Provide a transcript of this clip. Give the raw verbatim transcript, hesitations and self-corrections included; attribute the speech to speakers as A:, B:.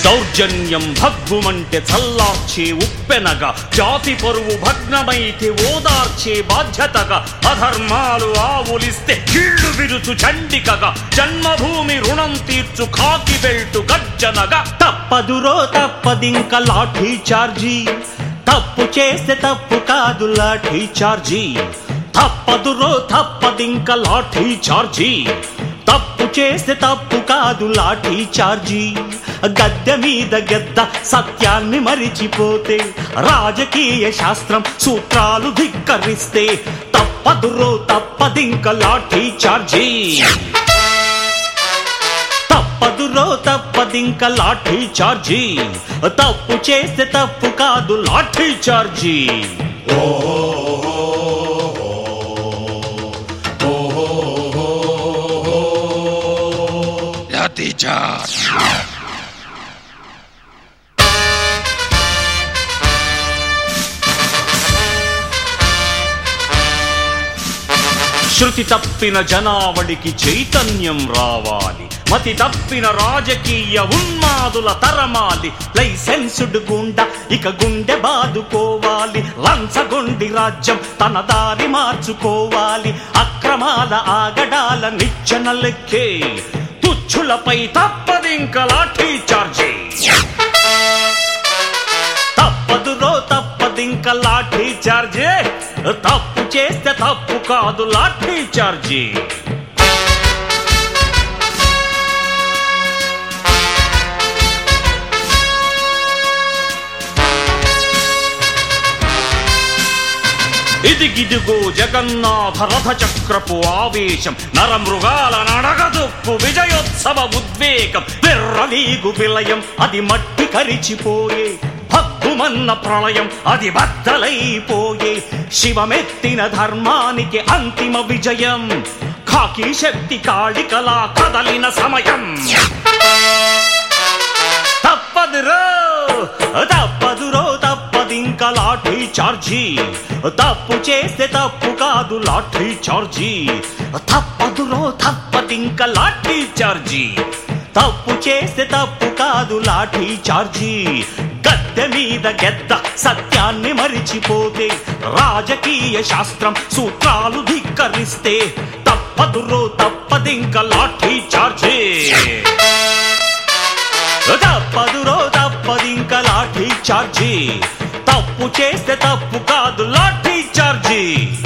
A: దౌర్జన్యం భగ్గుమంటే చల్లార్చే ఉప్పెనగా, జాతి పరువు భగ్నమైతే ఓదార్చే బాధ్యతగా, అధర్మాలు ఆవులిస్తే కీళ్లు విరుచు చండికగా, జన్మభూమి రుణం తీర్చు ఖాకి బెల్టు గర్జనగా.
B: తప్పదురో తప్పదింక లాఠీ చార్జీ, తప్పు చేస్తే తప్పు కాదు లాఠీ చార్జీ. తప్పదురో తప్పదింక లాఠీ చార్జీ, తప్పు చేస్తే తప్పు కాదు లాఠీ చార్జీ. గద్దె మీద గద్ద సత్యాన్ని మరిచిపోతే, రాజకీయ శాస్త్రం సూత్రాలు ధిక్కరిస్తే, తప్పదురో తప్పదింక లాఠీ చార్జీ. తప్పదురో తప్పదింక లాఠీ చార్జీ, తప్పు చేస్తే తప్పు కాదు లాఠీ చార్జీ.
C: లాఠీ చార్జ్.
A: శృతి తప్పిన జనావళికి చైతన్యం రావాలి, మతి తప్పిన రాజకీయ ఉన్మాదుల తరమాలి. లైసెన్సుడ్ గుండా ఇక గుండె బాదుకోవాలి, లంచగొండి రాజ్యం తన దారి మార్చుకోవాలి. అక్రమాల ఆగడాల నిచ్చెనలెక్కే తుచ్చులపై తప్పదింక లాఠీ చార్జీ. తప్పదురో తప్పదింక లాఠీ చార్జీ, తప్పు చేస్తే తప్పు కాదు లాఠీ చార్జీ. ఇదిగిదిగో జగన్నాథ రథ చక్రపు ఆవేశం, నరమృగాల నడగదొక్కు విజయోత్సవ ఉద్వేగం. వెర్రలీగు విలయం అది మట్టి కరిచిపోయే, భగ్గుమన్న ప్రళయం అది బద్దలైపోయే. శివమెత్తిన ధర్మానికి అంతిమ విజయం, ఖాకీ శక్తి కాళికలా కదలిన సమయం. తప్పదురో తప్పదురో తప్పదింక లాఠీ చార్జీ, తప్పు చేస్తే తప్పు కాదు లాఠీ చార్జీ. తప్పదురో తప్పదింక లాఠీ చార్జీ, తప్పు చేస్తే తప్పు కాదు లాఠీ చార్జీ. గద్దె మీద గెద్ద సత్యాన్ని మరిచిపోతే, రాజకీయ శాస్త్రం సూత్రాలు ధిక్కరిస్తే, తప్పదురో తప్పదింక లాఠీ చార్జీ. తప్పదురో తప్పదింక లాఠీ చార్జీ, తప్పు చేస్తే తప్పు కాదు లాఠీ చార్జీ.